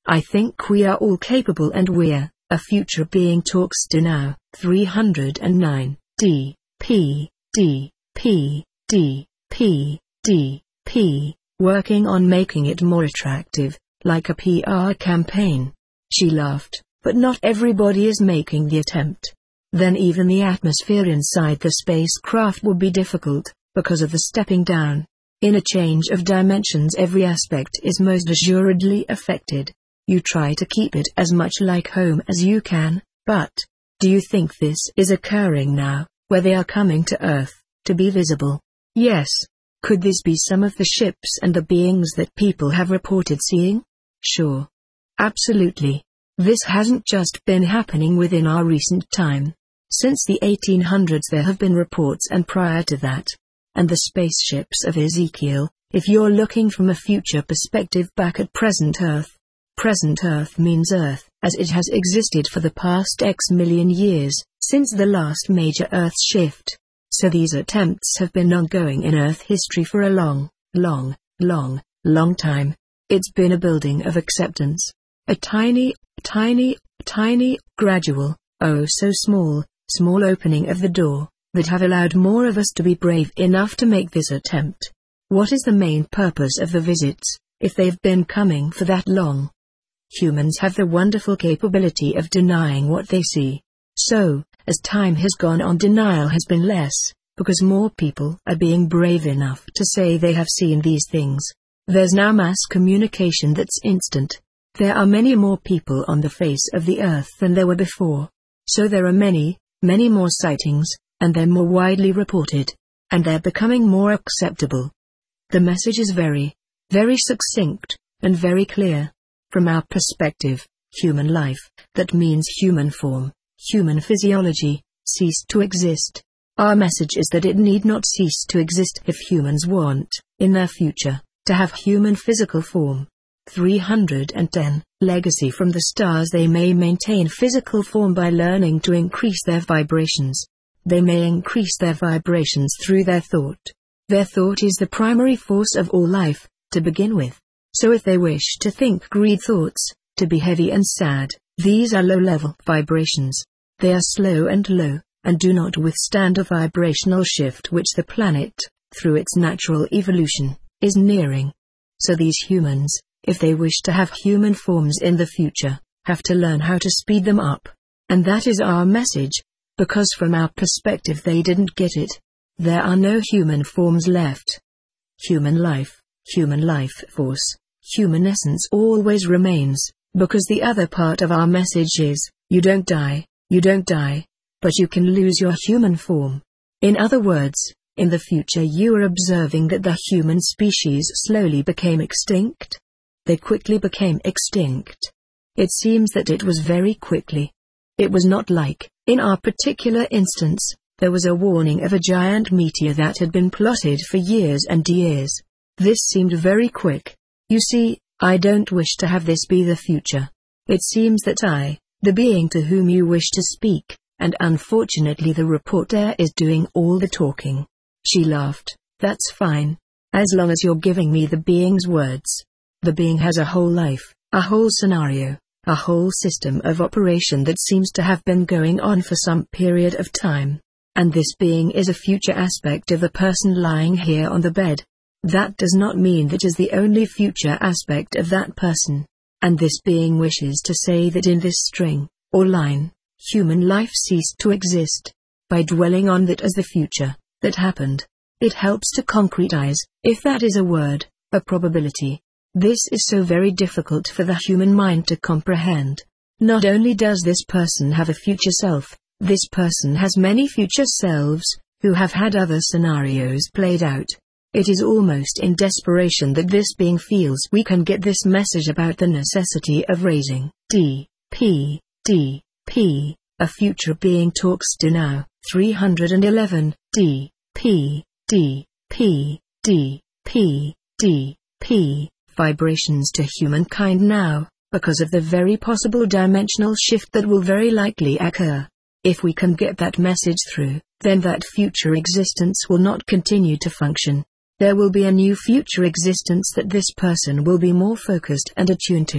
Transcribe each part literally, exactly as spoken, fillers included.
I think we are all capable, and we're, a future being talks to now. three hundred nine. D. P. D. P. D. P. D. P. Working on making it more attractive, like a P R campaign. She laughed, but not everybody is making the attempt. Then even the atmosphere inside the spacecraft will be difficult, because of the stepping down. In a change of dimensions, every aspect is most assuredly affected. You try to keep it as much like home as you can, but do you think this is occurring now, where they are coming to Earth, to be visible? Yes. Could this be some of the ships and the beings that people have reported seeing? Sure. Absolutely. This hasn't just been happening within our recent time. Since the eighteen hundreds there have been reports, and prior to that. And the spaceships of Ezekiel, if you're looking from a future perspective back at present Earth. Present Earth means Earth as it has existed for the past X million years, since the last major Earth shift. So these attempts have been ongoing in Earth history for a long, long, long, long time. It's been a building of acceptance. A tiny, tiny, tiny, gradual, oh so small, small opening of the door, that have allowed more of us to be brave enough to make this attempt. What is the main purpose of the visits, if they've been coming for that long? Humans have the wonderful capability of denying what they see. So, as time has gone on, denial has been less, because more people are being brave enough to say they have seen these things. There's now mass communication that's instant. There are many more people on the face of the Earth than there were before. So there are many, many more sightings, and they're more widely reported. And they're becoming more acceptable. The message is very, very succinct, and very clear. From our perspective, human life, that means human form, human physiology, ceased to exist. Our message is that it need not cease to exist if humans want, in their future, to have human physical form. three hundred ten. Legacy from the stars. They may maintain physical form by learning to increase their vibrations. They may increase their vibrations through their thought. Their thought is the primary force of all life, to begin with. So if they wish to think greed thoughts, to be heavy and sad, these are low-level vibrations. They are slow and low, and do not withstand a vibrational shift which the planet, through its natural evolution, is nearing. So these humans, if they wish to have human forms in the future, have to learn how to speed them up. And that is our message, because from our perspective they didn't get it. There are no human forms left. Human life, human life force, human essence always remains, because the other part of our message is, you don't die, you don't die, but you can lose your human form. In other words, in the future you are observing that the human species slowly became extinct. They quickly became extinct. It seems that it was very quickly. It was not like, in our particular instance, there was a warning of a giant meteor that had been plotted for years and years. This seemed very quick. You see, I don't wish to have this be the future. It seems that I, the being to whom you wish to speak, and unfortunately the reporter is doing all the talking. She laughed. That's fine. As long as you're giving me the being's words. The being has a whole life, a whole scenario, a whole system of operation that seems to have been going on for some period of time. And this being is a future aspect of the person lying here on the bed. That does not mean that is the only future aspect of that person. And this being wishes to say that in this string, or line, human life ceased to exist. By dwelling on that as the future, that happened. It helps to concretize, if that is a word, a probability. This is so very difficult for the human mind to comprehend. Not only does this person have a future self, this person has many future selves, who have had other scenarios played out. It is almost in desperation that this being feels we can get this message about the necessity of raising D, P, D, P, a future being talks to now. three hundred eleven, D, P, D, P, D, P, D, P, vibrations to humankind now, because of the very possible dimensional shift that will very likely occur. If we can get that message through, then that future existence will not continue to function. There will be a new future existence that this person will be more focused and attuned to.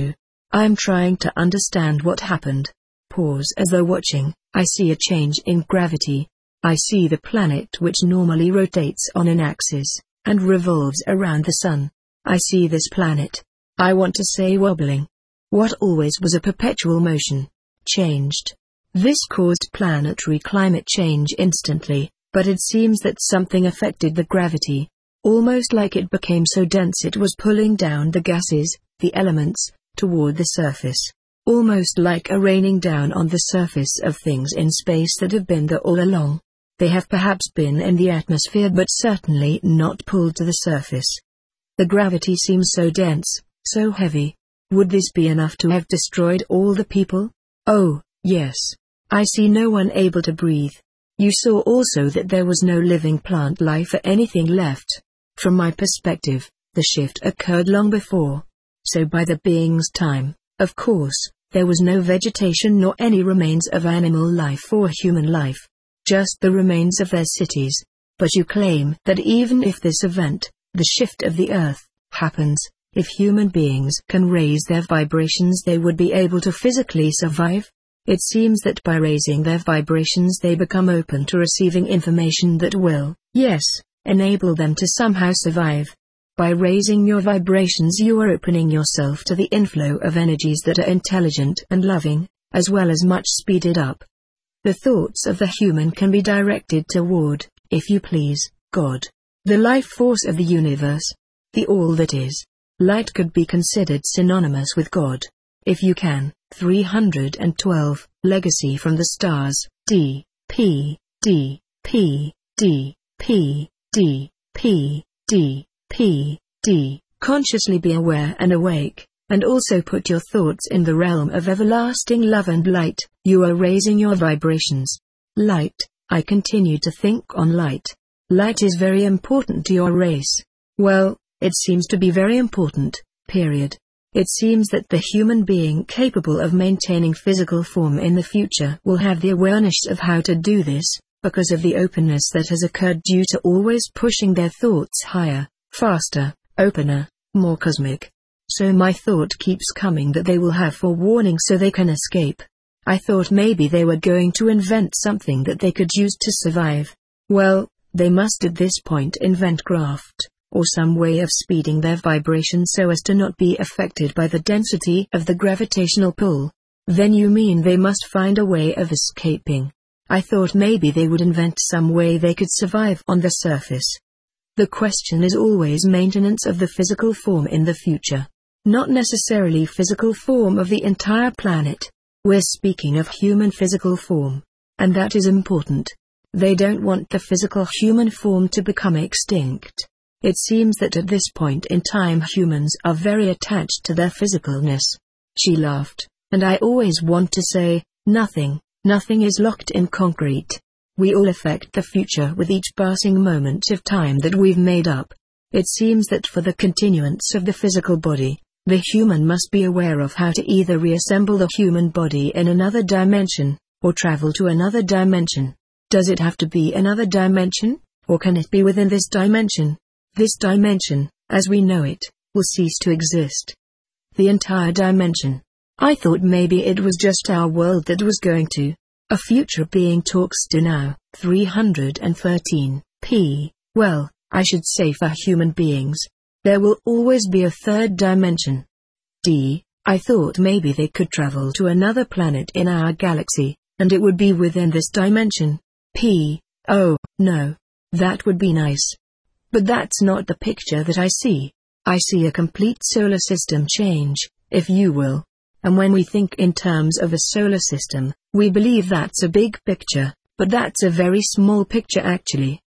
I'm trying to understand what happened. Pause as though watching. I see a change in gravity. I see the planet which normally rotates on an axis, and revolves around the sun. I see this planet. I want to say wobbling. What always was a perpetual motion, changed. This caused planetary climate change instantly, but it seems that something affected the gravity. Almost like it became so dense it was pulling down the gases, the elements, toward the surface. Almost like a raining down on the surface of things in space that have been there all along. They have perhaps been in the atmosphere but certainly not pulled to the surface. The gravity seems so dense, so heavy. Would this be enough to have destroyed all the people? Oh, yes. I see no one able to breathe. You saw also that there was no living plant life or anything left. From my perspective, the shift occurred long before. So by the being's time, of course, there was no vegetation nor any remains of animal life or human life. Just the remains of their cities. But you claim that even if this event, the shift of the earth, happens, if human beings can raise their vibrations they would be able to physically survive? It seems that by raising their vibrations they become open to receiving information that will, yes, enable them to somehow survive. By raising your vibrations you are opening yourself to the inflow of energies that are intelligent and loving, as well as much speeded up. The thoughts of the human can be directed toward, if you please, God. The life force of the universe. The all that is. Light could be considered synonymous with God. If you can. three hundred twelve, Legacy from the Stars, D, P, D, P, D, P, D, P, D, P, D. Consciously be aware and awake, and also put your thoughts in the realm of everlasting love and light. You are raising your vibrations. Light, I continue to think on light. Light is very important to your race. Well, it seems to be very important, period. It seems that the human being capable of maintaining physical form in the future will have the awareness of how to do this, because of the openness that has occurred due to always pushing their thoughts higher, faster, opener, more cosmic. So my thought keeps coming that they will have forewarning so they can escape. I thought maybe they were going to invent something that they could use to survive. Well, they must at this point invent graft, or some way of speeding their vibration so as to not be affected by the density of the gravitational pull. Then you mean they must find a way of escaping. I thought maybe they would invent some way they could survive on the surface. The question is always maintenance of the physical form in the future. Not necessarily physical form of the entire planet. We're speaking of human physical form. And that is important. They don't want the physical human form to become extinct. It seems that at this point in time humans are very attached to their physicalness. She laughed, and I always want to say, nothing, nothing is locked in concrete. We all affect the future with each passing moment of time that we've made up. It seems that for the continuance of the physical body, the human must be aware of how to either reassemble the human body in another dimension, or travel to another dimension. Does it have to be another dimension, or can it be within this dimension? This dimension, as we know it, will cease to exist. The entire dimension. I thought maybe it was just our world that was going to. A future being talks to now, three hundred thirteen, p. Well, I should say for human beings. There will always be a third dimension. D. I thought maybe they could travel to another planet in our galaxy, and it would be within this dimension. P. Oh, no. That would be nice. But that's not the picture that I see. I see a complete solar system change, if you will. And when we think in terms of a solar system, we believe that's a big picture, but that's a very small picture actually.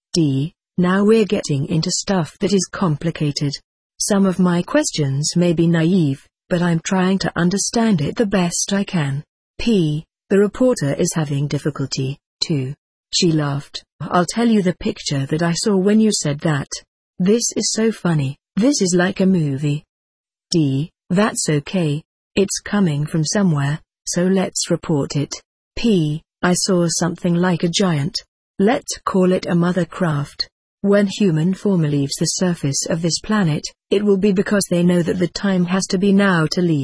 D. Now we're getting into stuff that is complicated. Some of my questions may be naive, but I'm trying to understand it the best I can. P. The reporter is having difficulty, too. She laughed. I'll tell you the picture that I saw when you said that. This is so funny. This is like a movie. D. That's okay. It's coming from somewhere, so let's report it. P. I saw something like a giant. Let's call it a mother craft. When human form leaves the surface of this planet, it will be because they know that the time has to be now to leave.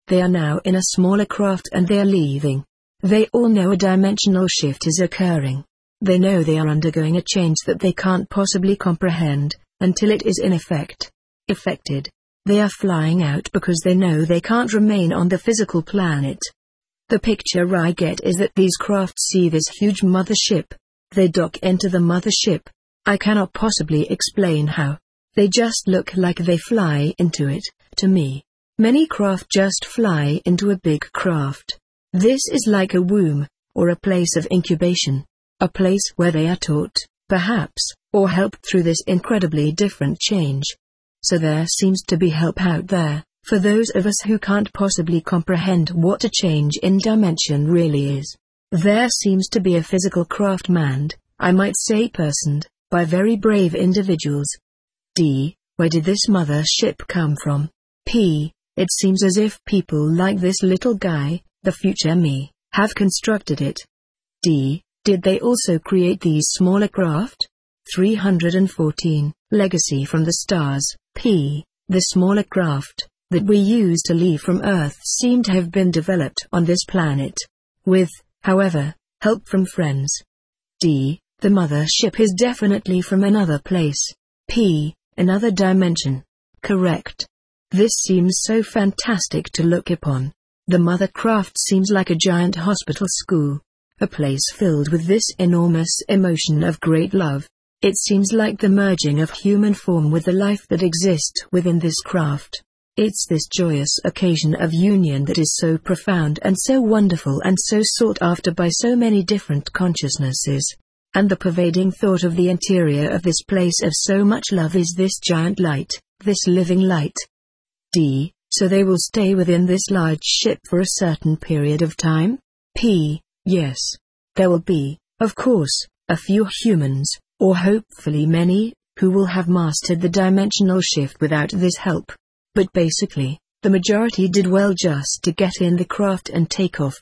They are now in a smaller craft and they are leaving. They all know a dimensional shift is occurring. They know they are undergoing a change that they can't possibly comprehend, until it is in effect. Effected. They are flying out because they know they can't remain on the physical planet. The picture I get is that these craft see this huge mothership. They dock into the mothership. I cannot possibly explain how. They just look like they fly into it, to me. Many craft just fly into a big craft. This is like a womb, or a place of incubation. A place where they are taught, perhaps, or helped through this incredibly different change. So there seems to be help out there, for those of us who can't possibly comprehend what a change in dimension really is. There seems to be a physical craft manned, I might say personed, by very brave individuals. D. Where did this mother ship come from? P. It seems as if people like this little guy, the future me, have constructed it. D. Did they also create these smaller craft? three hundred fourteen. Legacy from the stars. P. The smaller craft that we use to leave from Earth seem to have been developed on this planet. With, however, help from friends. D. The mother ship is definitely from another place. P. Another dimension. Correct. This seems so fantastic to look upon. The mother craft seems like a giant hospital school. A place filled with this enormous emotion of great love. It seems like the merging of human form with the life that exists within this craft. It's this joyous occasion of union that is so profound and so wonderful and so sought after by so many different consciousnesses. And the pervading thought of the interior of this place of so much love is this giant light, this living light. D. So they will stay within this large ship for a certain period of time? P. Yes. There will be, of course, a few humans, or hopefully many, who will have mastered the dimensional shift without this help. But basically, the majority did well just to get in the craft and take off.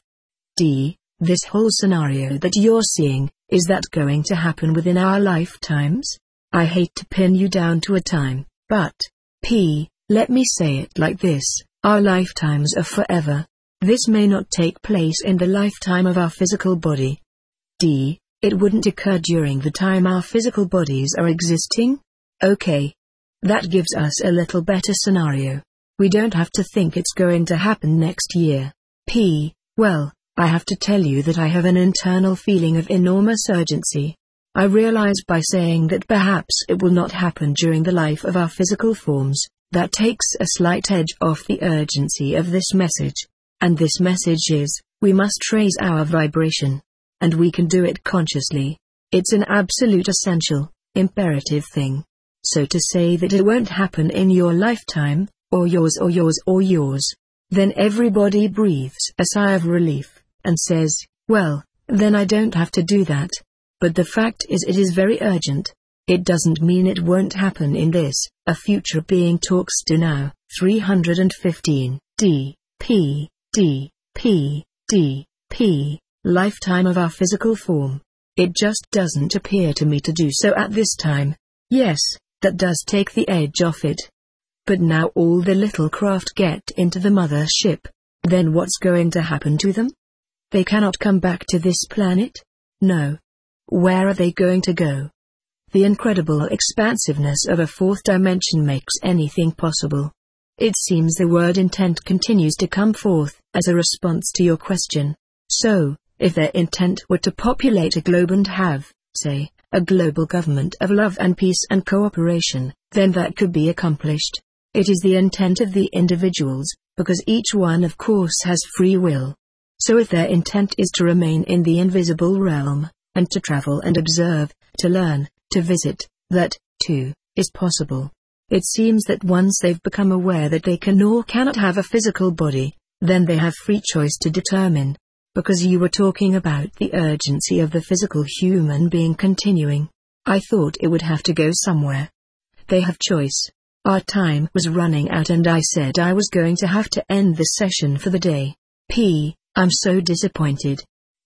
D. This whole scenario that you're seeing, is that going to happen within our lifetimes? I hate to pin you down to a time, but, P. Let me say it like this, our lifetimes are forever. This may not take place in the lifetime of our physical body. D. It wouldn't occur during the time our physical bodies are existing? Okay. That gives us a little better scenario. We don't have to think it's going to happen next year. P. Well, I have to tell you that I have an internal feeling of enormous urgency. I realize by saying that perhaps it will not happen during the life of our physical forms. That takes a slight edge off the urgency of this message. And this message is, we must raise our vibration. And we can do it consciously. It's an absolute essential, imperative thing. So to say that it won't happen in your lifetime, or yours or yours or yours, then everybody breathes a sigh of relief, and says, well, then I don't have to do that. But the fact is it is very urgent. It doesn't mean it won't happen in this, a future being talks to now. three hundred fifteen. D. P. D. P. D. P. Lifetime of our physical form. It just doesn't appear to me to do so at this time. Yes, that does take the edge off it. But now all the little craft get into the mother ship. Then what's going to happen to them? They cannot come back to this planet? No. Where are they going to go? The incredible expansiveness of a fourth dimension makes anything possible. It seems the word intent continues to come forth, as a response to your question. So, if their intent were to populate a globe and have, say, a global government of love and peace and cooperation, then that could be accomplished. It is the intent of the individuals, because each one of course has free will. So if their intent is to remain in the invisible realm, and to travel and observe, to learn, to visit, that, too, is possible. It seems that once they've become aware that they can or cannot have a physical body, then they have free choice to determine. Because you were talking about the urgency of the physical human being continuing. I thought it would have to go somewhere. They have choice. Our time was running out and I said I was going to have to end this session for the day. P. I'm so disappointed.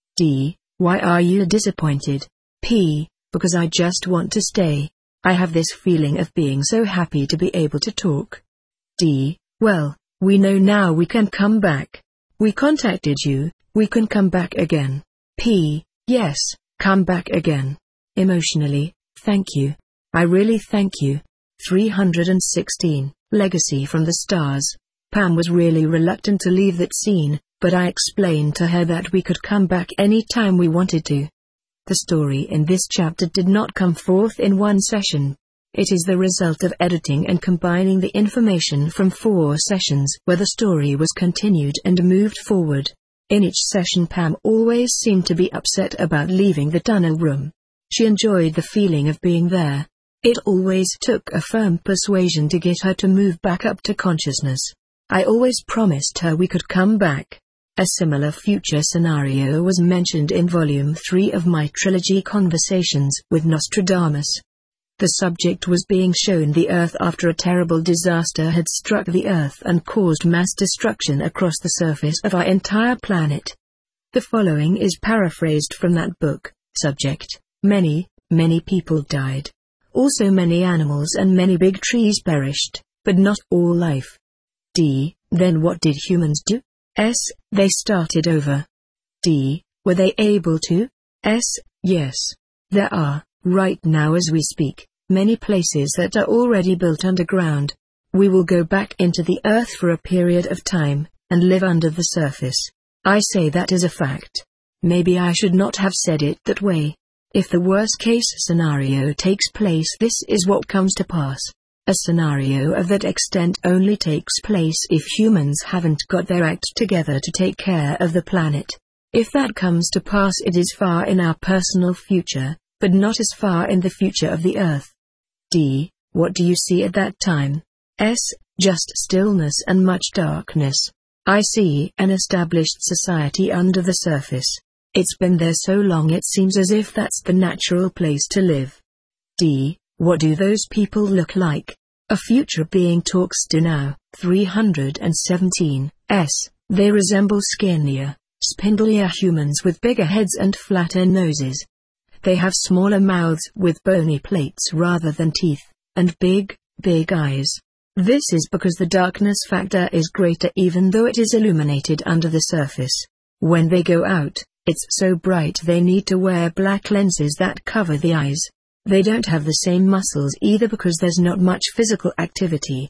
D. Why are you disappointed? P. Because I just want to stay. I have this feeling of being so happy to be able to talk. D. Well, We know now we can come back. We contacted you, we can come back again. P. Yes, come back again. Emotionally, thank you. I really thank you. three hundred sixteen. Legacy from the stars. Pam was really reluctant to leave that scene, but I explained to her that we could come back any time we wanted to. The story in this chapter did not come forth in one session. It is the result of editing and combining the information from four sessions where the story was continued and moved forward. In each session Pam always seemed to be upset about leaving the tunnel room. She enjoyed the feeling of being there. It always took a firm persuasion to get her to move back up to consciousness. I always promised her we could come back. A similar future scenario was mentioned in Volume three of my trilogy Conversations with Nostradamus. The subject was being shown the Earth after a terrible disaster had struck the Earth and caused mass destruction across the surface of our entire planet. The following is paraphrased from that book. Subject: Many, many people died. Also many animals and many big trees perished, but not all life. D. Then what did humans do? S. They started over. D. Were they able to? S. Yes. There are, right now as we speak, many places that are already built underground. We will go back into the earth for a period of time, and live under the surface. I say that as a fact. Maybe I should not have said it that way. If the worst-case scenario takes place, this is what comes to pass. A scenario of that extent only takes place if humans haven't got their act together to take care of the planet. If that comes to pass, it is far in our personal future, but not as far in the future of the Earth. D. What do you see at that time? S. Just stillness and much darkness. I see an established society under the surface. It's been there so long it seems as if that's the natural place to live. D. What do those people look like? A future being talks to now. three hundred seventeen. S. They resemble skinnier, spindlier humans with bigger heads and flatter noses. They have smaller mouths with bony plates rather than teeth, and big, big eyes. This is because the darkness factor is greater even though it is illuminated under the surface. When they go out, it's so bright they need to wear black lenses that cover the eyes. They don't have the same muscles either because there's not much physical activity.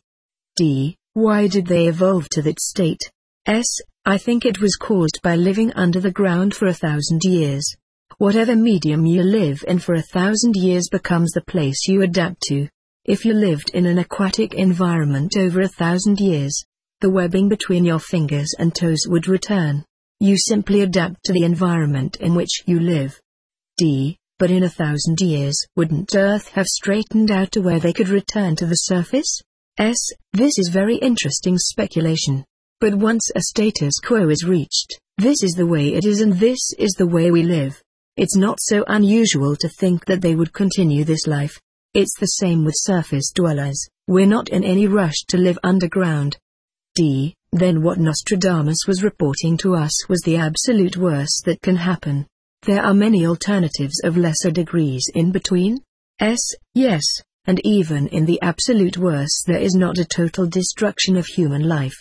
D. Why did they evolve to that state? S. I think it was caused by living under the ground for a thousand years. Whatever medium you live in for a thousand years becomes the place you adapt to. If you lived in an aquatic environment over a thousand years, the webbing between your fingers and toes would return. You simply adapt to the environment in which you live. D. But in a thousand years, wouldn't Earth have straightened out to where they could return to the surface? S. This is very interesting speculation. But once a status quo is reached, this is the way it is and this is the way we live. It's not so unusual to think that they would continue this life. It's the same with surface dwellers. We're not in any rush to live underground. D. Then what Nostradamus was reporting to us was the absolute worst that can happen. There are many alternatives of lesser degrees in between. S. Yes, and even in the absolute worst there is not a total destruction of human life.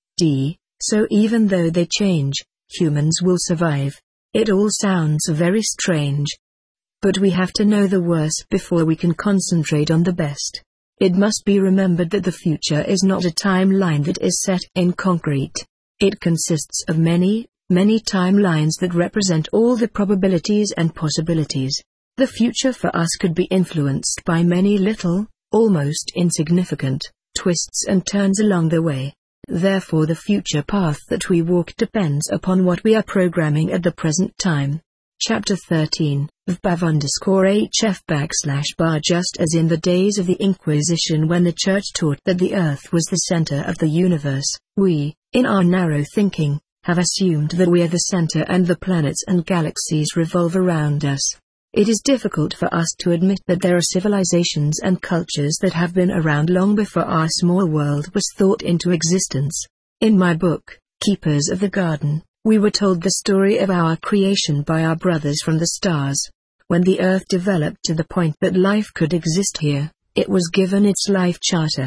D. So even though they change, humans will survive. It all sounds very strange. But we have to know the worst before we can concentrate on the best. It must be remembered that the future is not a timeline that is set in concrete. It consists of many, many timelines that represent all the probabilities and possibilities. The future for us could be influenced by many little, almost insignificant, twists and turns along the way. Therefore the future path that we walk depends upon what we are programming at the present time. Chapter thirteen, of Bav underscore HF backslash bar. Just as in the days of the Inquisition when the Church taught that the Earth was the center of the universe, we, in our narrow thinking, have assumed that we are the center and the planets and galaxies revolve around us. It is difficult for us to admit that there are civilizations and cultures that have been around long before our small world was thought into existence. In my book, Keepers of the Garden, we were told the story of our creation by our brothers from the stars. When the Earth developed to the point that life could exist here, it was given its life charter.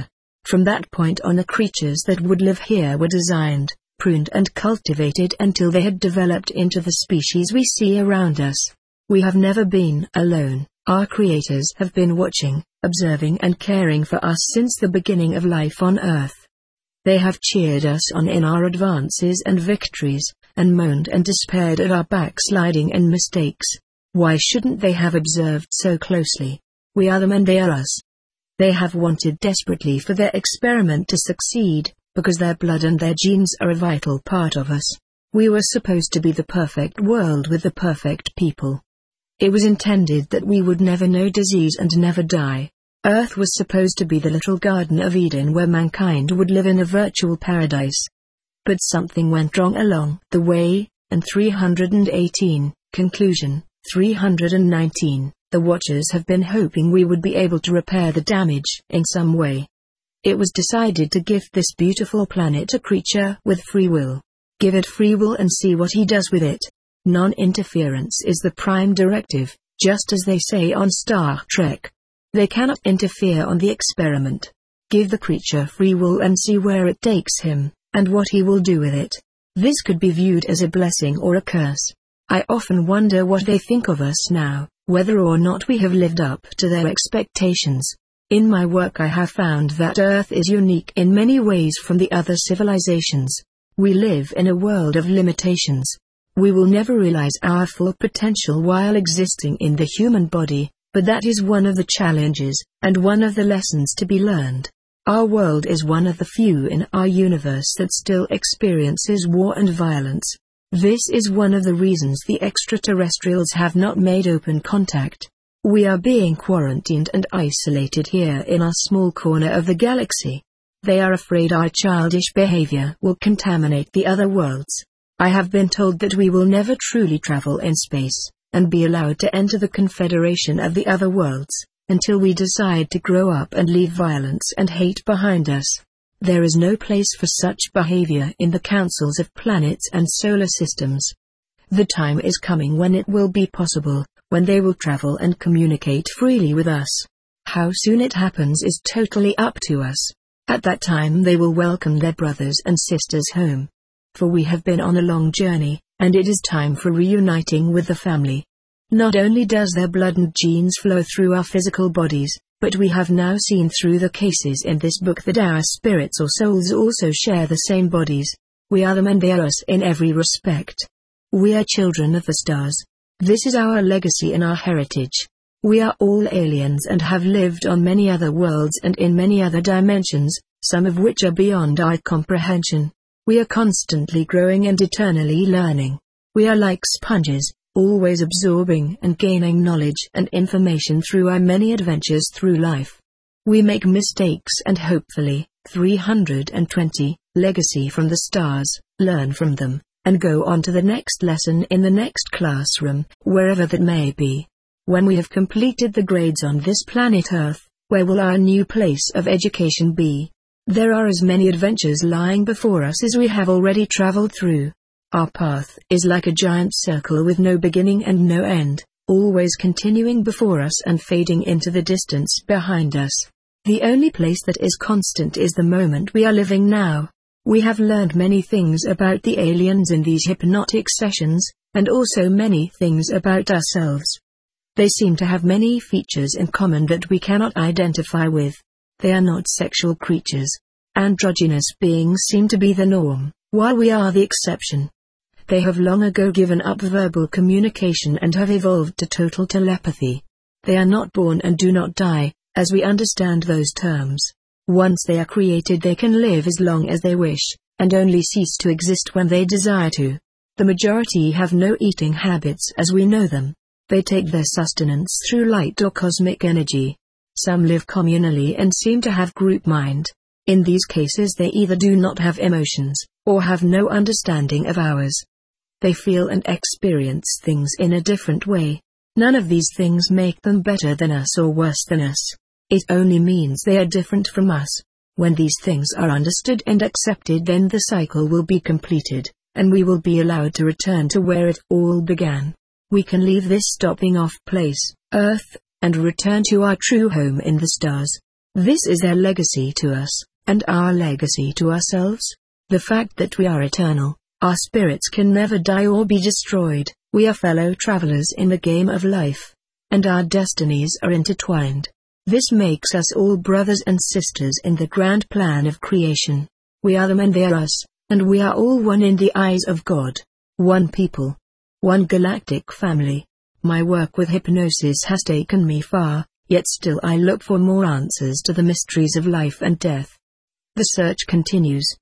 From that point on, the creatures that would live here were designed, pruned and cultivated until they had developed into the species we see around us. We have never been alone. Our creators have been watching, observing and caring for us since the beginning of life on Earth. They have cheered us on in our advances and victories, and moaned and despaired at our backsliding and mistakes. Why shouldn't they have observed so closely? We are them and they are us. They have wanted desperately for their experiment to succeed, because their blood and their genes are a vital part of us. We were supposed to be the perfect world with the perfect people. It was intended that we would never know disease and never die. Earth was supposed to be the little Garden of Eden where mankind would live in a virtual paradise. But something went wrong along the way, and three hundred eighteen, conclusion, three hundred nineteen, the Watchers have been hoping we would be able to repair the damage in some way. It was decided to gift this beautiful planet a creature with free will. Give it free will and see what he does with it. Non-interference is the prime directive, just as they say on Star Trek. They cannot interfere on the experiment. Give the creature free will and see where it takes him, and what he will do with it. This could be viewed as a blessing or a curse. I often wonder what they think of us now, whether or not we have lived up to their expectations. In my work I have found that Earth is unique in many ways from the other civilizations. We live in a world of limitations. We will never realize our full potential while existing in the human body, but that is one of the challenges, and one of the lessons to be learned. Our world is one of the few in our universe that still experiences war and violence. This is one of the reasons the extraterrestrials have not made open contact. We are being quarantined and isolated here in our small corner of the galaxy. They are afraid our childish behavior will contaminate the other worlds. I have been told that we will never truly travel in space, and be allowed to enter the confederation of the other worlds, until we decide to grow up and leave violence and hate behind us. There is no place for such behavior in the councils of planets and solar systems. The time is coming when it will be possible, when they will travel and communicate freely with us. How soon it happens is totally up to us. At that time they will welcome their brothers and sisters home. For we have been on a long journey, and it is time for reuniting with the family. Not only does their blood and genes flow through our physical bodies, but we have now seen through the cases in this book that our spirits or souls also share the same bodies. We are them and they are us in every respect. We are children of the stars. This is our legacy and our heritage. We are all aliens and have lived on many other worlds and in many other dimensions, some of which are beyond our comprehension. We are constantly growing and eternally learning. We are like sponges, always absorbing and gaining knowledge and information through our many adventures through life. We make mistakes and hopefully, three hundred twenty, legacy from the stars, learn from them, and go on to the next lesson in the next classroom, wherever that may be. When we have completed the grades on this planet Earth, where will our new place of education be? There are as many adventures lying before us as we have already traveled through. Our path is like a giant circle with no beginning and no end, always continuing before us and fading into the distance behind us. The only place that is constant is the moment we are living now. We have learned many things about the aliens in these hypnotic sessions, and also many things about ourselves. They seem to have many features in common that we cannot identify with. They are not sexual creatures. Androgynous beings seem to be the norm, while we are the exception. They have long ago given up verbal communication and have evolved to total telepathy. They are not born and do not die, as we understand those terms. Once they are created they can live as long as they wish, and only cease to exist when they desire to. The majority have no eating habits as we know them. They take their sustenance through light or cosmic energy. Some live communally and seem to have group mind. In these cases they either do not have emotions, or have no understanding of ours. They feel and experience things in a different way. None of these things make them better than us or worse than us. It only means they are different from us. When these things are understood and accepted, then the cycle will be completed, and we will be allowed to return to where it all began. We can leave this stopping off place, Earth, and return to our true home in the stars. This is their legacy to us. And our legacy to ourselves? The fact that we are eternal, our spirits can never die or be destroyed, we are fellow travelers in the game of life. And our destinies are intertwined. This makes us all brothers and sisters in the grand plan of creation. We are them and they are us, and we are all one in the eyes of God. One people. One galactic family. My work with hypnosis has taken me far, yet still I look for more answers to the mysteries of life and death. The search continues.